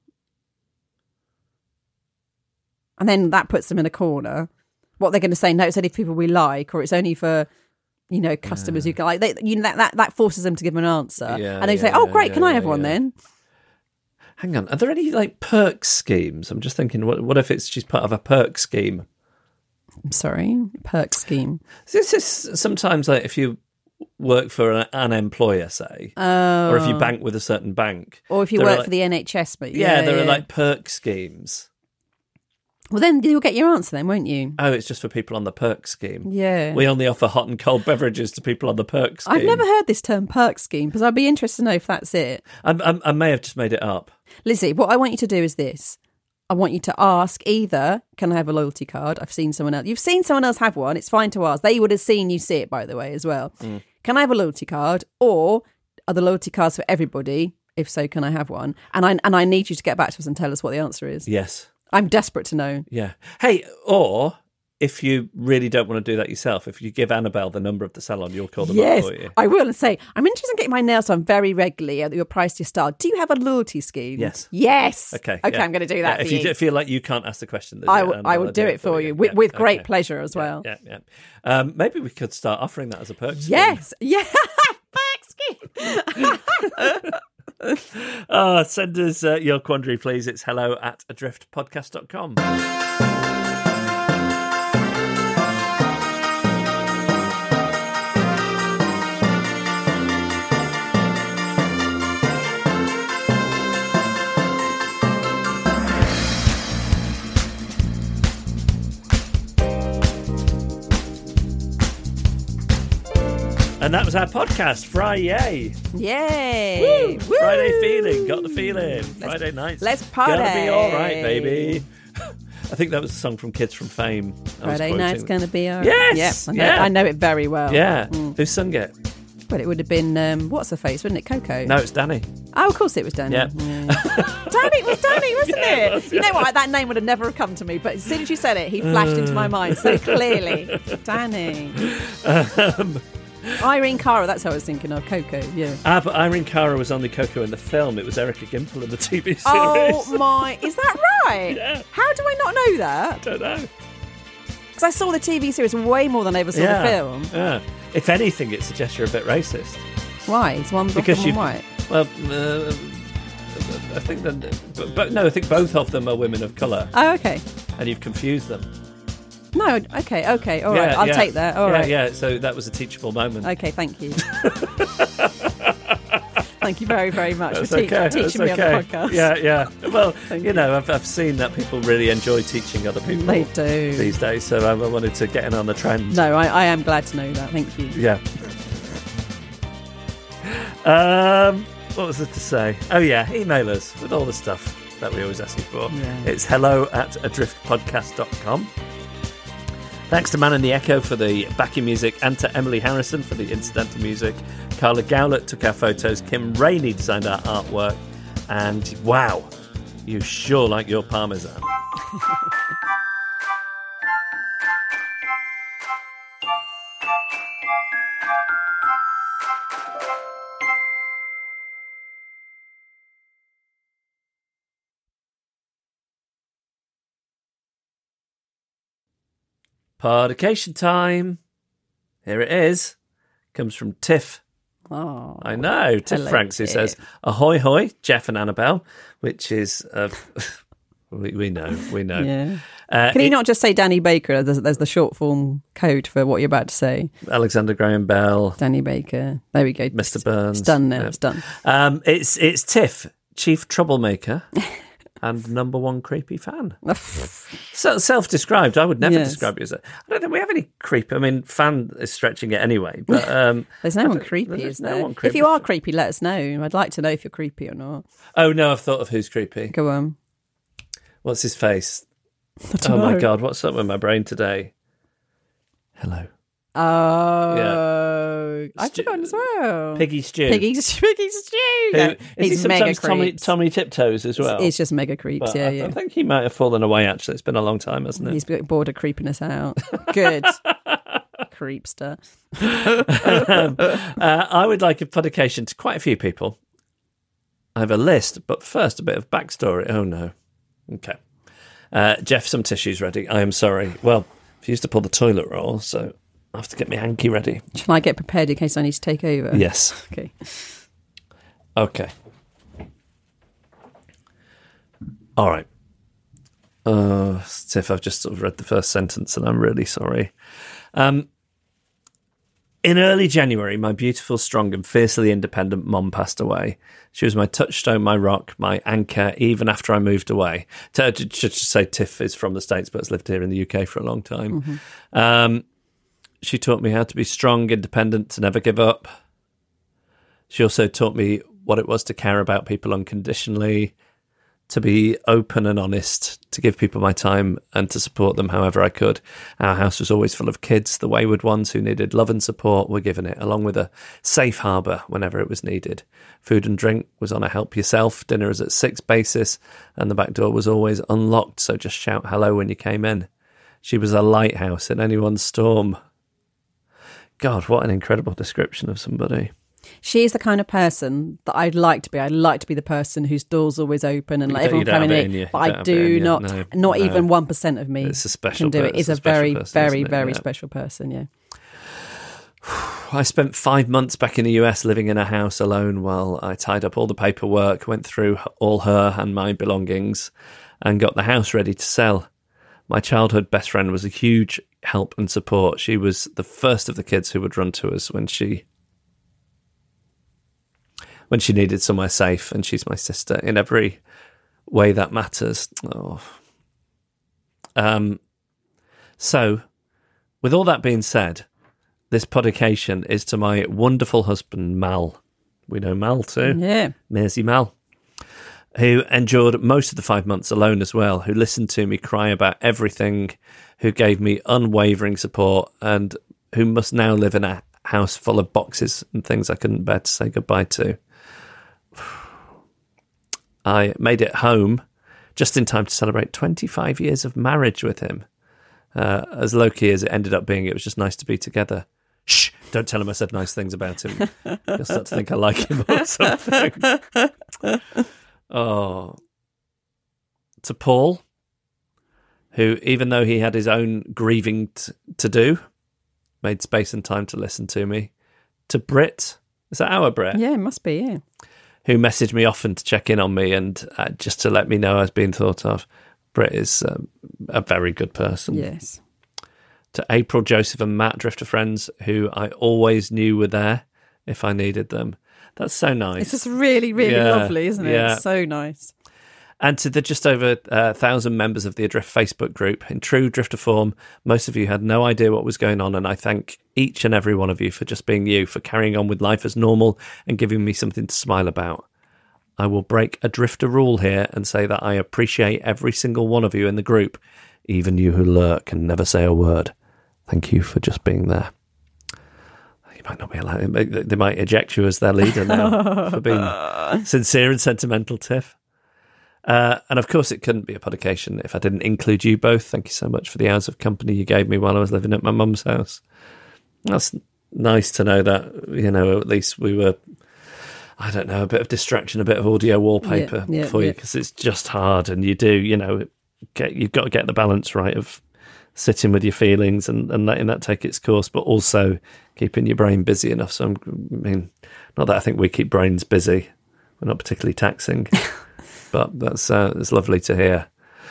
And then that puts them in a corner. What they're going to say, no, it's only for people we like, or it's only for customers who can that forces them to give an answer, Yeah, and they say, "Oh, great, can I have one then?" Hang on, are there any perk schemes? I'm just thinking, what if she's part of a perk scheme? I'm sorry, perk scheme. This is sometimes if you work for an employer, say, or if you bank with a certain bank, or if you work for the NHS, but there are perk schemes. Well, then you'll get your answer then, won't you? Oh, it's just for people on the perk scheme. Yeah. We only offer hot and cold beverages to people on the perk scheme. I've never heard this term perk scheme, because I'd be interested to know if that's it. I may have just made it up. Lizzie, what I want you to do is this. I want you to ask either, can I have a loyalty card? I've seen someone else. You've seen someone else have one. It's fine to ask. They would have seen you see it, by the way, as well. Can I have a loyalty card? Or are the loyalty cards for everybody? If so, can I have one? And I need you to get back to us and tell us what the answer is. Yes. I'm desperate to know. Yeah. Hey, or if you really don't want to do that yourself, if you give Annabelle the number of the salon, you'll call them up for you. I will, and say, I'm interested in getting my nails done very regularly at your price to your style. Do you have a loyalty scheme? Yes. Yes. Okay. Okay, I'm going to do that for if you. you feel like you can't ask the question, then I will do it for you with great pleasure as well. Yeah. Maybe we could start offering that as a perk scheme. Yes. Yeah. Perk scheme. Send us your quandary, please. It's hello@adriftpodcast.com. And that was our podcast, Friday. Yay! Woo! Friday feeling, got the feeling. Friday nights. Let's party. Gonna be all right, baby. I think that was a song from Kids from Fame. Friday night's gonna be all right. Yes! Yep, I know it very well. Yeah. Who sung it? Well, it would have been, what's her face, wouldn't it? Coco? No, it's Danny. Oh, of course it was Danny. Yeah. Danny, wasn't Yeah, it? You know what? That name would have never come to me, but as soon as you said it, he flashed into my mind so clearly. Danny. Irene Cara, that's how I was thinking of. Coco, yeah. But Irene Cara was only Coco in the film. It was Erica Gimple in the TV series. Oh my, is that right? Yeah. How do I not know that? I don't know. Because I saw the TV series way more than I ever saw the film. Yeah. If anything, it suggests you're a bit racist. Why? Is one black and one white? Well, I think that, but no, I think both of them are women of colour. Oh, okay. And you've confused them. No, okay, all right. I'll take that. All right. Yeah, so that was a teachable moment. Okay, thank you. Thank you very, very much for teaching me on the podcast. Yeah. Well, I've seen that people really enjoy teaching other people. They do. These days, so I wanted to get in on the trend. No, I am glad to know that. Thank you. Yeah. What was it to say? Oh, yeah, email us with all the stuff that we always ask you for. Yeah. It's hello@adriftpodcast.com. Thanks to Man in the Echo for the backing music and to Emily Harrison for the incidental music. Carla Gowlett took our photos. Kim Rainey designed our artwork. And wow, you sure like your Parmesan. Partication time. Here it is. Comes from Tiff. Oh, I know. Tiff Franks, who says, ahoy hoy, Jeff and Annabelle, which is, we know. Yeah. Can you not just say Danny Baker? There's the short form code for what you're about to say. Alexander Graham Bell. Danny Baker. There we go. Mr. Burns. It's done now. Yeah. It's done. It's Tiff, chief troublemaker. And number one creepy fan. So self-described. I would never describe you as a... I don't think we have any creepy... I mean, fan is stretching it anyway, but... there's no one creepy, is there? No one creepy. If you are creepy, let us know. I'd like to know if you're creepy or not. Oh, no, I've thought of who's creepy. Go on. What's his face? Oh, my God, what's up with my brain today? Hello. Oh, yeah. I've forgotten as well. Piggy Stew. Piggy Stew. Is he sometimes Tommy Tiptoes as well? It's just mega creeps, but I think he might have fallen away, actually. It's been a long time, hasn't it? He's bored of creeping us out. Good. Creepster. I would like a publication to quite a few people. I have a list, but first a bit of backstory. Oh, no. Okay. Jeff, some tissues ready. I am sorry. Well, I used to pull the toilet roll, so... I have to get my hanky ready. Shall I get prepared in case I need to take over? Yes. Okay. All right. Tiff, I've just sort of read the first sentence and I'm really sorry. In early January, my beautiful, strong and fiercely independent mum passed away. She was my touchstone, my rock, my anchor, even after I moved away. Just to say, Tiff is from the States but has lived here in the UK for a long time. Mm-hmm. She taught me how to be strong, independent, to never give up. She also taught me what it was to care about people unconditionally, to be open and honest, to give people my time and to support them however I could. Our house was always full of kids. The wayward ones who needed love and support were given it, along with a safe harbour whenever it was needed. Food and drink was on a help yourself. Dinner was at 6 basis and the back door was always unlocked, so just shout hello when you came in. She was a lighthouse in anyone's storm. God, what an incredible description of somebody. She is the kind of person that I'd like to be. I'd like to be the person whose door's always open and like everyone coming in. But I do not, not even 1% of me it's a special can do it. It's a very, person, very, very special person, yeah. I spent 5 months back in the US living in a house alone while I tied up all the paperwork, went through all her and my belongings and got the house ready to sell. My childhood best friend was a huge help and support. She was the first of the kids who would run to us when she needed somewhere safe, and she's my sister in every way that matters. So, with all that being said, this podication is to my wonderful husband, Mal. We know Mal too. Yeah. Maisie Mal, who endured most of the 5 months alone as well, who listened to me cry about everything, who gave me unwavering support, and who must now live in a house full of boxes and things I couldn't bear to say goodbye to. I made it home just in time to celebrate 25 years of marriage with him. As low-key as it ended up being, it was just nice to be together. Shh! Don't tell him I said nice things about him. He'll start to think I like him or something. Oh. To Paul, who, even though he had his own grieving to do, made space and time to listen to me. To Brit. Is that our Brit? Yeah, it must be, yeah. Who messaged me often to check in on me and just to let me know I was being thought of. Brit is a very good person. Yes. To April, Joseph and Matt, Drifter friends, who I always knew were there if I needed them. That's so nice. It's just really, really lovely, isn't it? Yeah. It's so nice. And to the just over 1,000 members of the Adrift Facebook group, in true Drifter form, most of you had no idea what was going on, and I thank each and every one of you for just being you, for carrying on with life as normal and giving me something to smile about. I will break a Drifter rule here and say that I appreciate every single one of you in the group, even you who lurk and never say a word. Thank you for just being there. You might not be allowed. They might eject you as their leader now for being sincere and sentimental, Tiff. And of course, it couldn't be a podication if I didn't include you both. Thank you so much for the hours of company you gave me while I was living at my mum's house. That's nice to know that, at least we were, I don't know, a bit of distraction, a bit of audio wallpaper for you, because it's just hard. And you do, you've got to get the balance right of sitting with your feelings and letting that take its course, but also keeping your brain busy enough. So, not that I think we keep brains busy. We're not particularly taxing. But that's it's lovely to hear.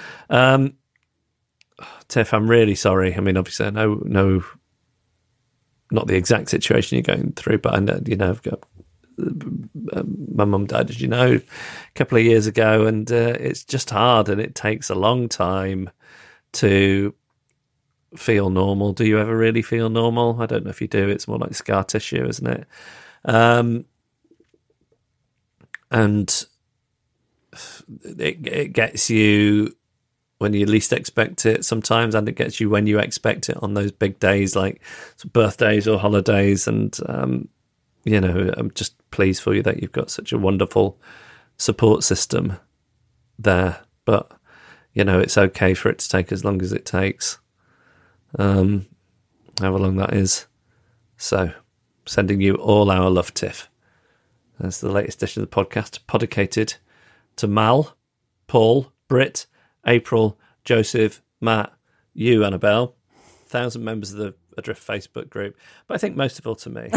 Tiff, I'm really sorry. Obviously, I know not the exact situation you're going through, but I know, I've got my mum died, as you know, a couple of years ago, and it's just hard, and it takes a long time to feel normal. Do you ever really feel normal? I don't know if you do. It's more like scar tissue, isn't it? And it gets you when you least expect it sometimes, and it gets you when you expect it on those big days like birthdays or holidays. And I'm just pleased for you that you've got such a wonderful support system there. But it's okay for it to take as long as it takes, however long that is. So, sending you all our love, Tiff. That's the latest edition of the podcast, podicated to Mal, Paul, Brit, April, Joseph, Matt, you, Annabelle, 1,000 members of the Adrift Facebook group, but I think most of all to me.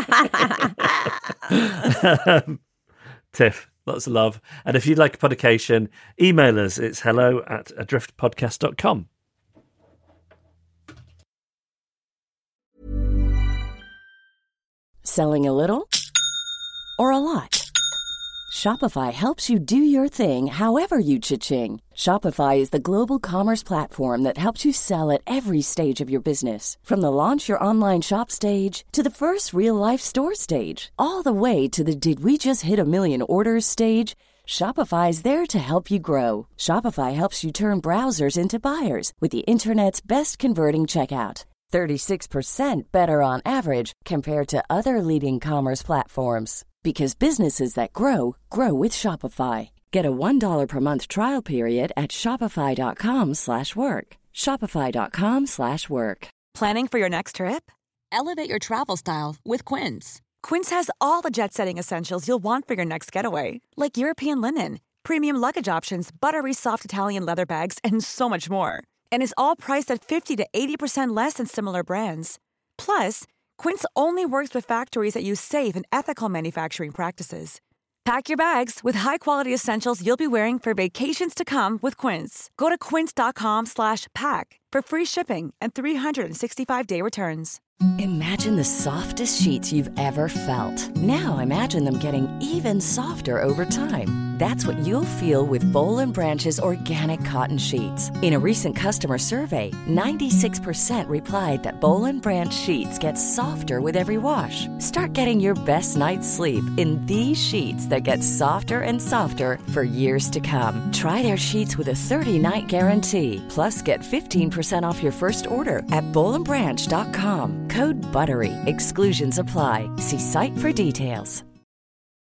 Tiff, lots of love. And if you'd like a podication, email us. It's hello@adriftpodcast.com. Selling a little or a lot? Shopify helps you do your thing however you cha-ching. Shopify is the global commerce platform that helps you sell at every stage of your business. From the launch your online shop stage to the first real-life store stage, all the way to the did we just hit a million orders stage. Shopify is there to help you grow. Shopify helps you turn browsers into buyers with the internet's best converting checkout. 36% better on average compared to other leading commerce platforms. Because businesses that grow, grow with Shopify. Get a $1 per month trial period at shopify.com/work. Shopify.com/work. Planning for your next trip? Elevate your travel style with Quince. Quince has all the jet-setting essentials you'll want for your next getaway, like European linen, premium luggage options, buttery soft Italian leather bags, and so much more. And is all priced at 50 to 80% less than similar brands. Plus, Quince only works with factories that use safe and ethical manufacturing practices. Pack your bags with high-quality essentials you'll be wearing for vacations to come with Quince. Go to quince.com/pack for free shipping and 365-day returns. Imagine the softest sheets you've ever felt. Now imagine them getting even softer over time. That's what you'll feel with Boll & Branch's organic cotton sheets. In a recent customer survey, 96% replied that Boll & Branch sheets get softer with every wash. Start getting your best night's sleep in these sheets that get softer and softer for years to come. Try their sheets with a 30-night guarantee. Plus, get 15% off your first order at bollandbranch.com. Code BUTTERY. Exclusions apply. See site for details.